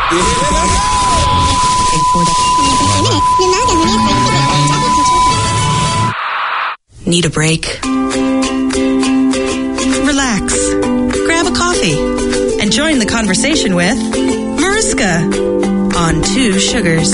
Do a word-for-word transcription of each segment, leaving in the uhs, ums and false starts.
Need a break? Relax. Grab a coffee and join the conversation with Mariska on Two Sugars.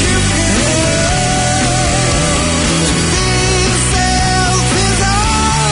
All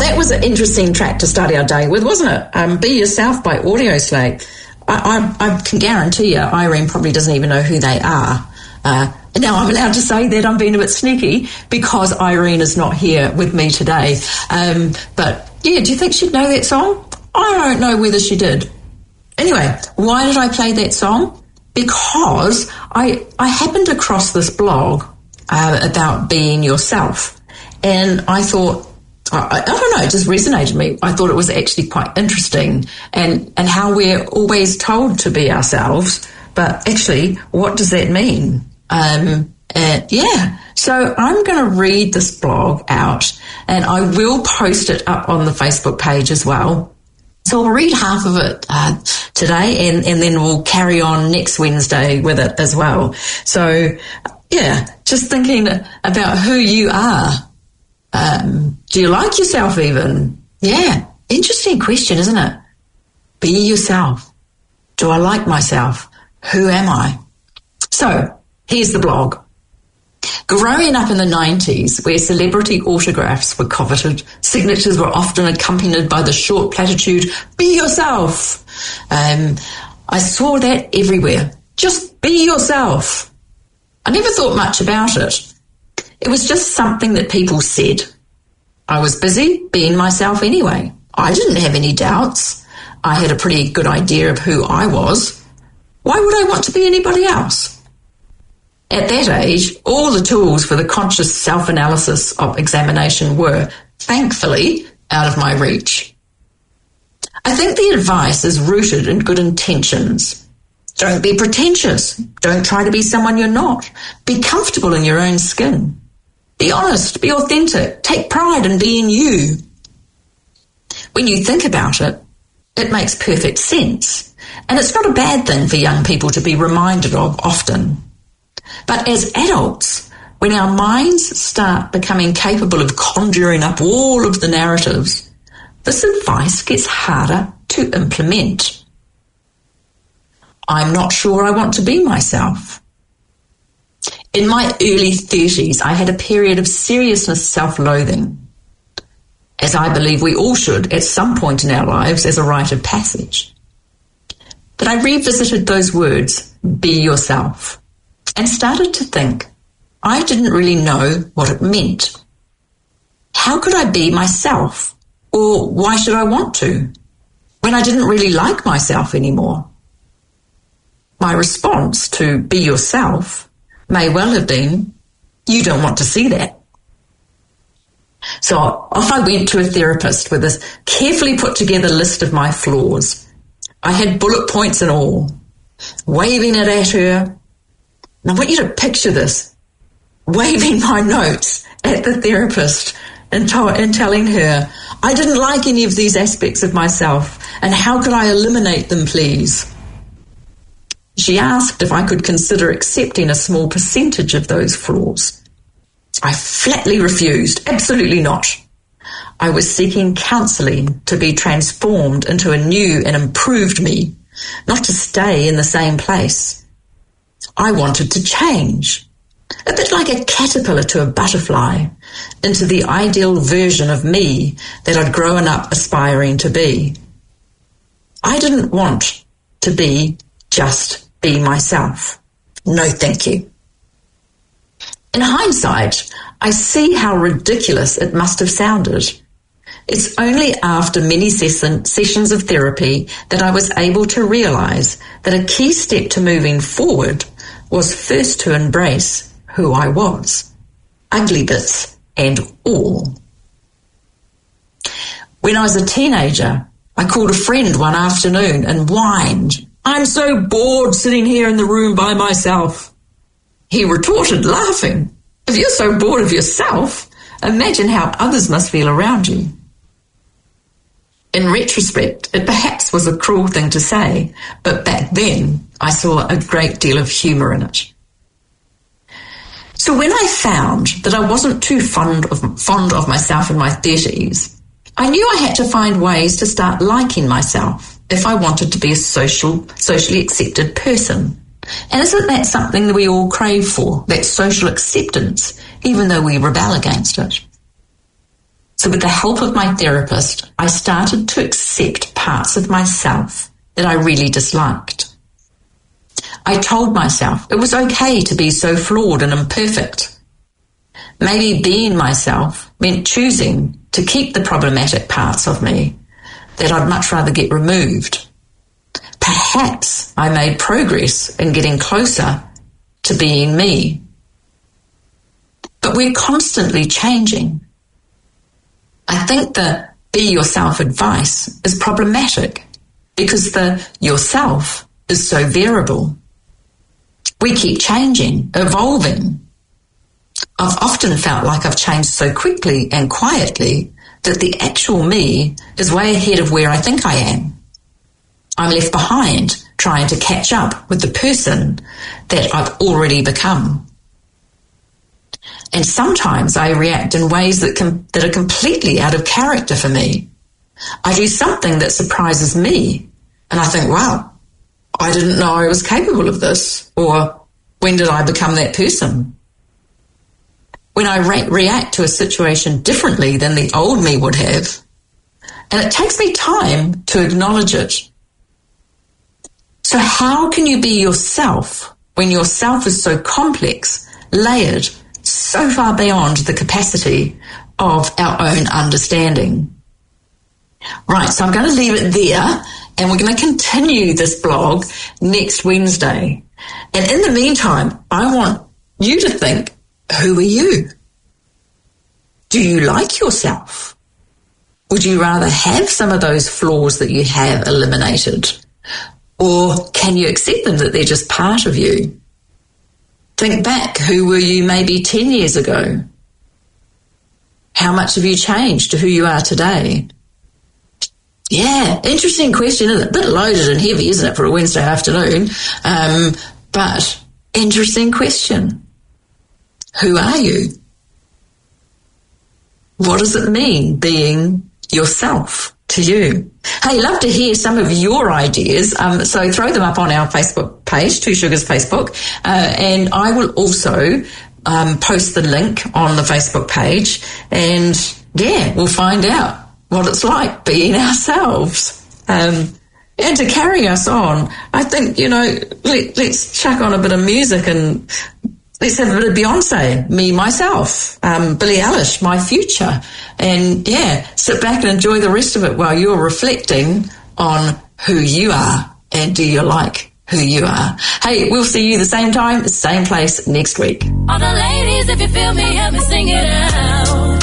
that was an interesting track to start our day with, wasn't it? Um, Be Yourself by Audioslave. I, I, I can guarantee you Irene probably doesn't even know who they are. Uh, now I'm allowed to say that I'm being a bit sneaky because Irene is not here with me today. Um, but yeah, do you think she'd know that song? I don't know whether she did. Anyway, why did I play that song? Because I I happened across this blog uh, about being yourself, and I thought, I, I don't know, it just resonated with me. I thought it was actually quite interesting, and, and how we're always told to be ourselves, but actually, what does that mean? Um, uh, yeah, so I'm going to read this blog out, and I will post it up on the Facebook page as well. So I'll read half of it uh, today, and, and then we'll carry on next Wednesday with it as well. So, yeah, just thinking about who you are. Um, do you like yourself even? Yeah, interesting question, isn't it? Be yourself. Do I like myself? Who am I? So, here's the blog. Growing up in the nineties, where celebrity autographs were coveted, signatures were often accompanied by the short platitude, be yourself. Um, I saw that everywhere. Just be yourself. I never thought much about it. It was just something that people said. I was busy being myself anyway. I didn't have any doubts. I had a pretty good idea of who I was. Why would I want to be anybody else? At that age, all the tools for the conscious self-analysis of examination were, thankfully, out of my reach. I think the advice is rooted in good intentions. Don't be pretentious. Don't try to be someone you're not. Be comfortable in your own skin. Be honest. Be authentic. Take pride in being you. When you think about it, it makes perfect sense. And it's not a bad thing for young people to be reminded of often. But as adults, when our minds start becoming capable of conjuring up all of the narratives, this advice gets harder to implement. I'm not sure I want to be myself. In my early thirties, I had a period of seriousness self-loathing, as I believe we all should at some point in our lives as a rite of passage. But I revisited those words, be yourself, and started to think I didn't really know what it meant. How could I be myself? Or why should I want to, when I didn't really like myself anymore? My response to be yourself may well have been, you don't want to see that. So off I went to a therapist with this carefully put together list of my flaws. I had bullet points and all, waving it at her. And I want you to picture this, waving my notes at the therapist and, to- and telling her, I didn't like any of these aspects of myself, and how could I eliminate them, please? She asked if I could consider accepting a small percentage of those flaws. I flatly refused, absolutely not. I was seeking counselling to be transformed into a new and improved me, not to stay in the same place. I wanted to change, a bit like a caterpillar to a butterfly, into the ideal version of me that I'd grown up aspiring to be. I didn't want to be just be myself. No, thank you. In hindsight, I see how ridiculous it must have sounded. It's only after many ses- sessions of therapy that I was able to realise that a key step to moving forward was first to embrace who I was, ugly bits and all. When I was a teenager, I called a friend one afternoon and whined, I'm so bored sitting here in the room by myself. He retorted, laughing, if you're so bored of yourself, imagine how others must feel around you. In retrospect, it perhaps was a cruel thing to say, but back then I saw a great deal of humour in it. So when I found that I wasn't too fond of, fond of myself in my thirties, I knew I had to find ways to start liking myself if I wanted to be a social, socially accepted person. And isn't that something that we all crave for, that social acceptance, even though we rebel against it? So with the help of my therapist, I started to accept parts of myself that I really disliked. I told myself it was okay to be so flawed and imperfect. Maybe being myself meant choosing to keep the problematic parts of me that I'd much rather get removed. Perhaps I made progress in getting closer to being me. But we're constantly changing. I think the be yourself advice is problematic because the yourself is so variable. We keep changing, evolving. I've often felt like I've changed so quickly and quietly that the actual me is way ahead of where I think I am. I'm left behind trying to catch up with the person that I've already become. And sometimes I react in ways that com- that are completely out of character for me. I do something that surprises me, and I think, wow, I didn't know I was capable of this, or when did I become that person? When I re- react to a situation differently than the old me would have, and it takes me time to acknowledge it. So how can you be yourself when yourself is so complex, layered, so far beyond the capacity of our own understanding? Right, so I'm going to leave it there, and we're going to continue this blog next Wednesday. And in the meantime, I want you to think, who are you? Do you like yourself? Would you rather have some of those flaws that you have eliminated? Or can you accept them, that they're just part of you? Think back, who were you maybe ten years ago? How much have you changed to who you are today? Yeah, interesting question, isn't it? A bit loaded and heavy, isn't it, for a Wednesday afternoon? Um, but interesting question. Who are you? What does it mean being yourself to you? Hey, love to hear some of your ideas. Um, so throw them up on our Facebook page, Two Sugars Facebook, uh, and I will also um, post the link on the Facebook page. And yeah, we'll find out what it's like being ourselves. Um, and to carry us on, I think, you know, let, let's chuck on a bit of music and let's have a bit of Beyonce, Me, Myself, um, Billie Eilish, My Future. And yeah, sit back and enjoy the rest of it while you're reflecting on who you are and do you like who you are. Hey, we'll see you the same time, same place next week. All the ladies, if you feel me, help me sing it out.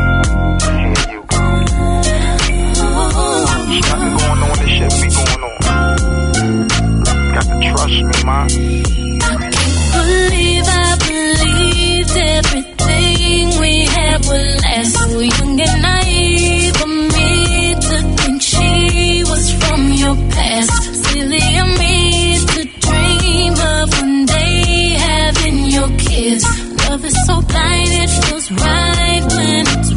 Got me going on, this shit be going on. Got to trust me, man. I can't believe I believed everything we had would last. So young and naive for me to think she was from your past. Silly of me to dream of one day having your kids. Love is so blind, it feels right when it's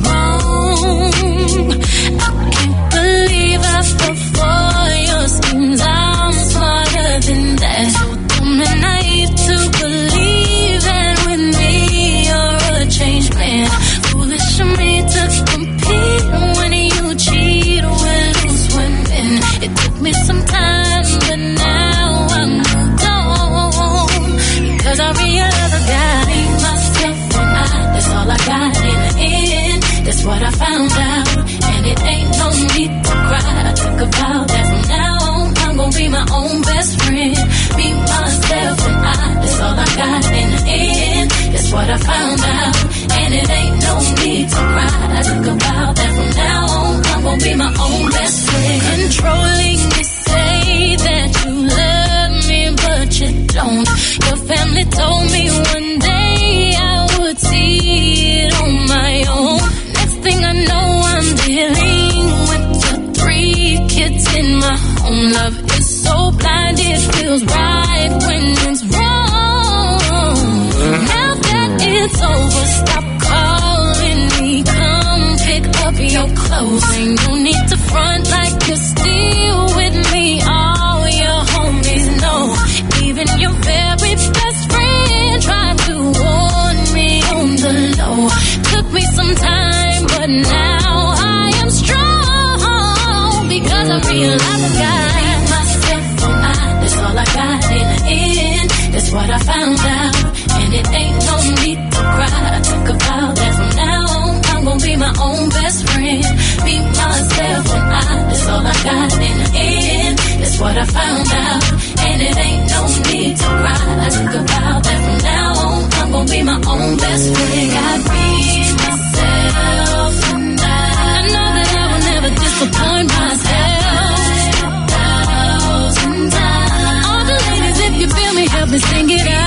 wrong. I can't believe I fell for your schemes. I'm smarter than that. So dumb and naive to believe that with me you're a changed man. Foolish of me to compete when you cheat with loose women. It took me some time, but now I'm moved on. Because I realized I got me, myself, and I. That's all I got in the end. That's what I found out. And it ain't no need to cry. I took a vow that from now on I'm gonna be my own best friend. Be myself and I. That's all I got in the end. That's what I found out. And it ain't no need to cry. I took a vow that from now on I'm gonna be my own best friend. Controlling me, say that you love me, but you don't. Your family told me one day I would see it on my own. Next thing I know, I'm dealing with the three kids in my home. Love is so blind, it feels right when it's wrong. Now that it's over, stop calling me. Come pick up your clothes. Ain't no need to front like you're still with me. All your homies know. Even your very best friend tried to warn me on the low. Took me some time, but now own best friend. Be myself and I, that's all I got in the end. That's what I found out, and it ain't no need to cry. I took a vow that from now on, I'm gonna be my own best friend. I be myself and I, I know that I will never disappoint myself. Thousand times. All the ladies, if you feel me, help me sing it out.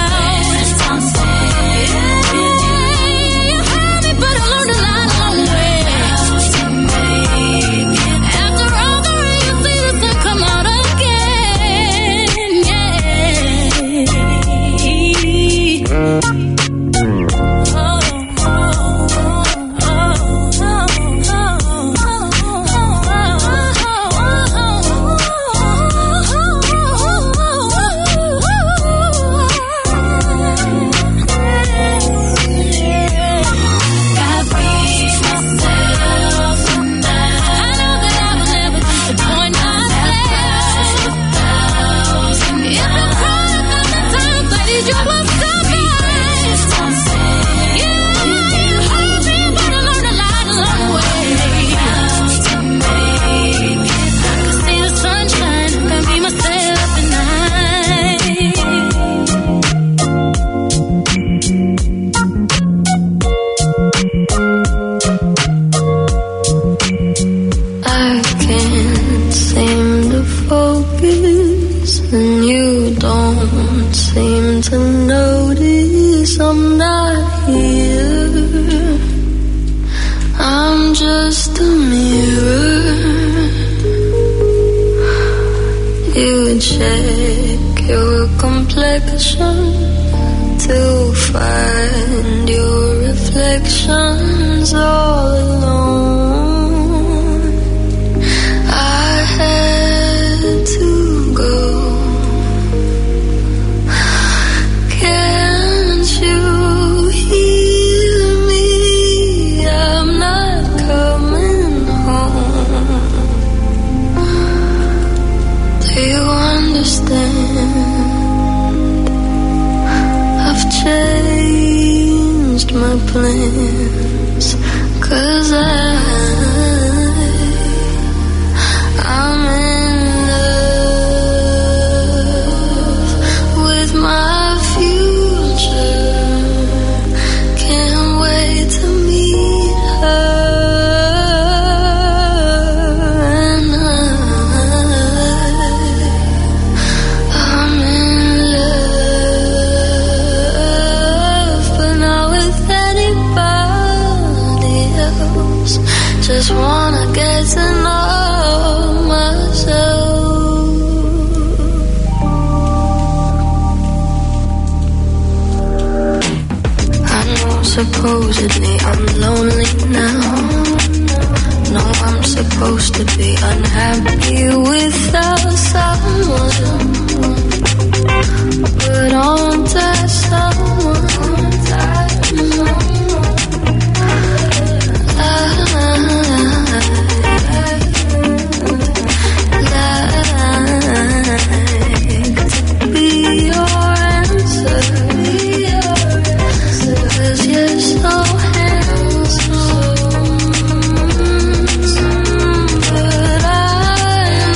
To find your reflections all alone, I had to go. Can't you hear me? I'm not coming home. Do you understand? Changed my plans, 'cause I, I'm in love with my future. Can't wait to meet her, and I, I'm in just wanna get to know myself. I know supposedly I'm lonely now. No, I'm supposed to be unhappy without someone, but on that someone, but I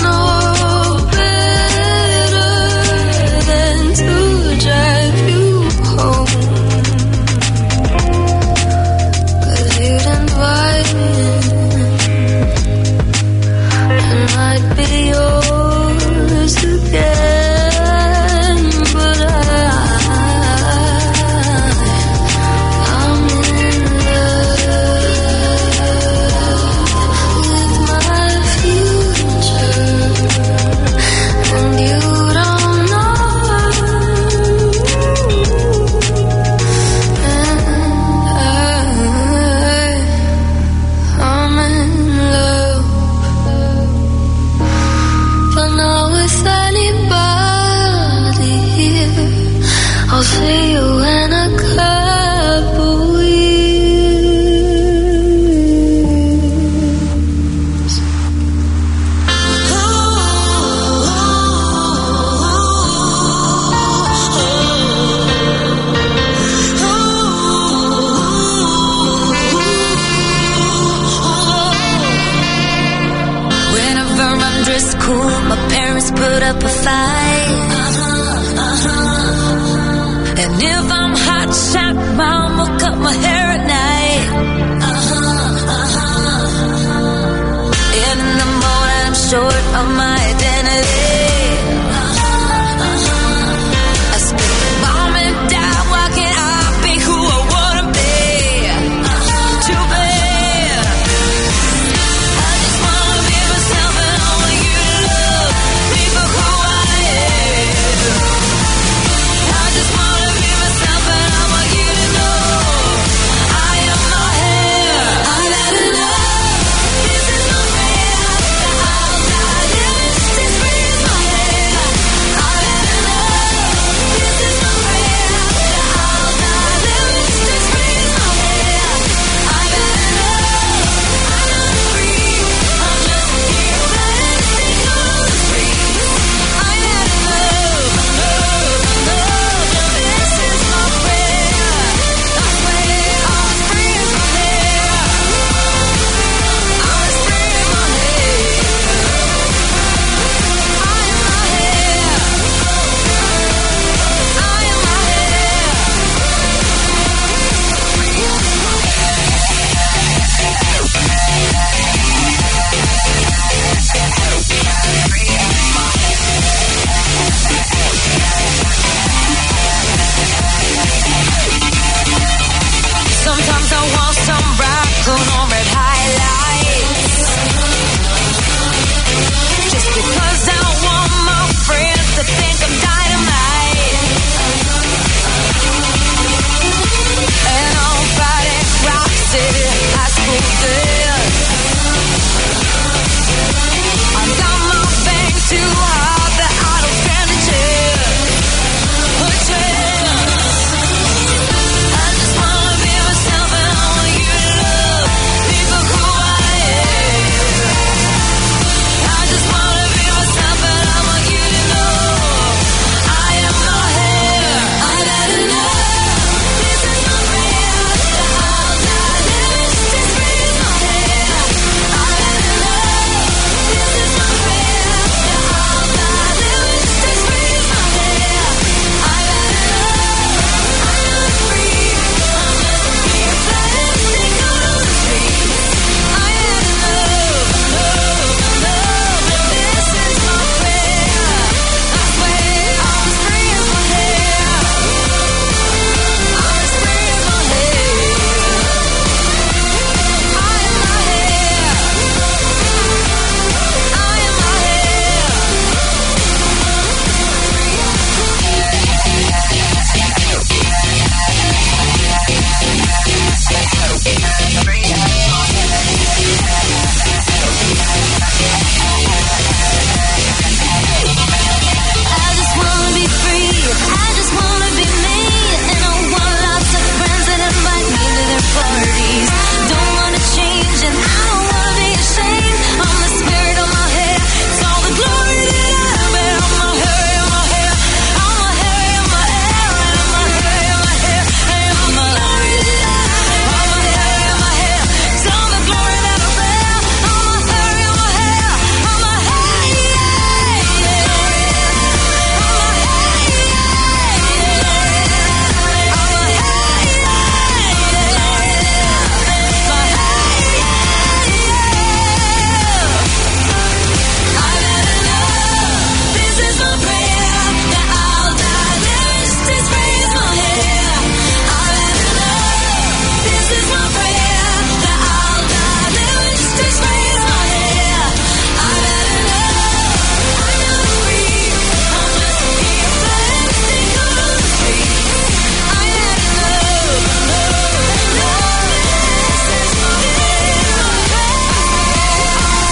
dress cool, my parents put up a fight. Uh-huh, uh-huh. And if I'm hot shot, mama cut my hair at night. Uh-huh, uh-huh. And in the morning I'm short of my